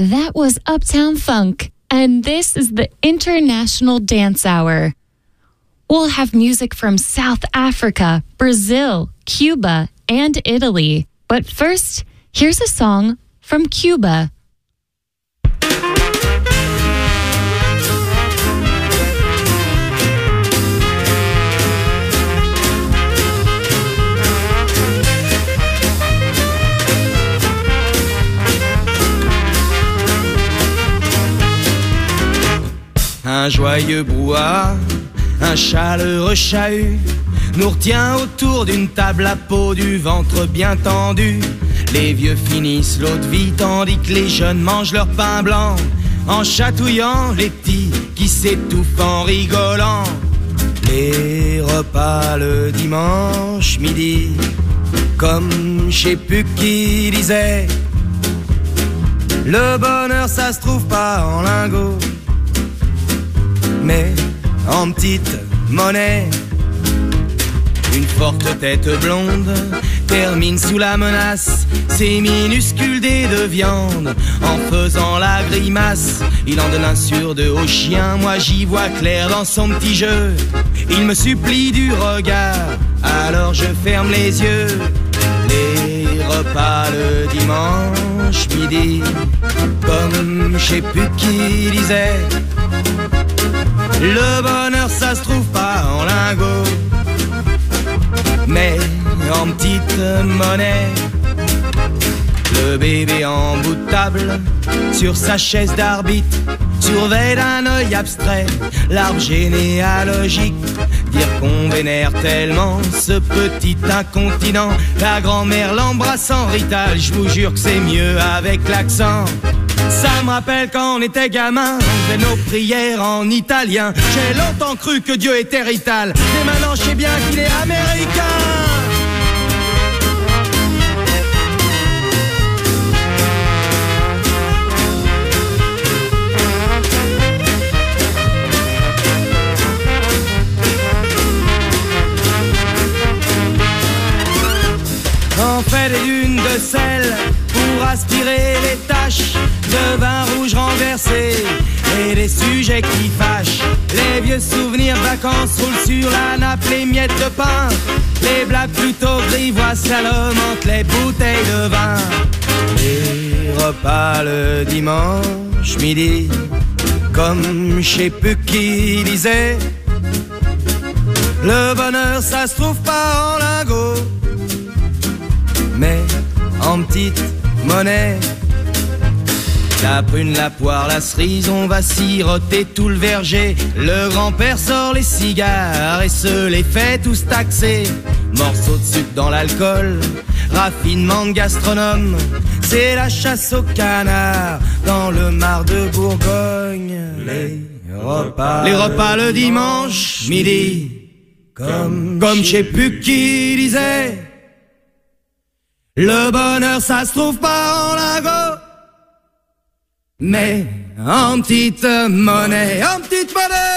That was Uptown Funk, and this is the International Dance Hour. We'll have music from South Africa, Brazil, Cuba, and Italy. But first, here's a song from Cuba. Un joyeux brouhaha, un chaleureux chahut nous retient autour d'une table à peau, du ventre bien tendu. Les vieux finissent l'eau de vie tandis que les jeunes mangent leur pain blanc, en chatouillant les petits qui s'étouffent en rigolant. Les repas le dimanche midi, comme je sais plus qui disait, le bonheur ça se trouve pas en lingots, mais en petite monnaie. Une forte tête blonde termine sous la menace ses minuscules dés de viande en faisant la grimace. Il en donne un sur deux au chien, moi j'y vois clair dans son petit jeu. Il me supplie du regard, alors je ferme les yeux. Les repas le dimanche midi, comme je sais plus qui disait, le bonheur ça se trouve pas en lingots, mais en petite monnaie. Le bébé en bout de table, sur sa chaise d'arbitre, surveille d'un œil abstrait l'arbre généalogique. Dire qu'on vénère tellement ce petit incontinent, la grand-mère l'embrasse en rital, je vous jure que c'est mieux avec l'accent. Ça me rappelle quand on était gamin, on faisait nos prières en italien. J'ai longtemps cru que Dieu était rital, mais maintenant je sais bien qu'il est américain. On fait des dunes de sel pour aspirer les taches de vin rouge renversé et des sujets qui fâchent. Les vieux souvenirs de vacances roulent sur la nappe, les miettes de pain, les blagues plutôt grivoises salomon entre les bouteilles de vin. Les repas le dimanche midi, comme je sais plus qui disait, le bonheur ça se trouve pas en lingots, mais en petite monnaie. La prune, la poire, la cerise, on va siroter tout le verger. Le grand-père sort les cigares et se les fait tous taxer. Morceaux de sucre dans l'alcool, raffinement de gastronome, c'est la chasse au canard dans le mar de Bourgogne. Les repas le dimanche midi, comme je sais plus qui disait, le bonheur ça se trouve pas en lingots, mais en petite monnaie, en petite monnaie.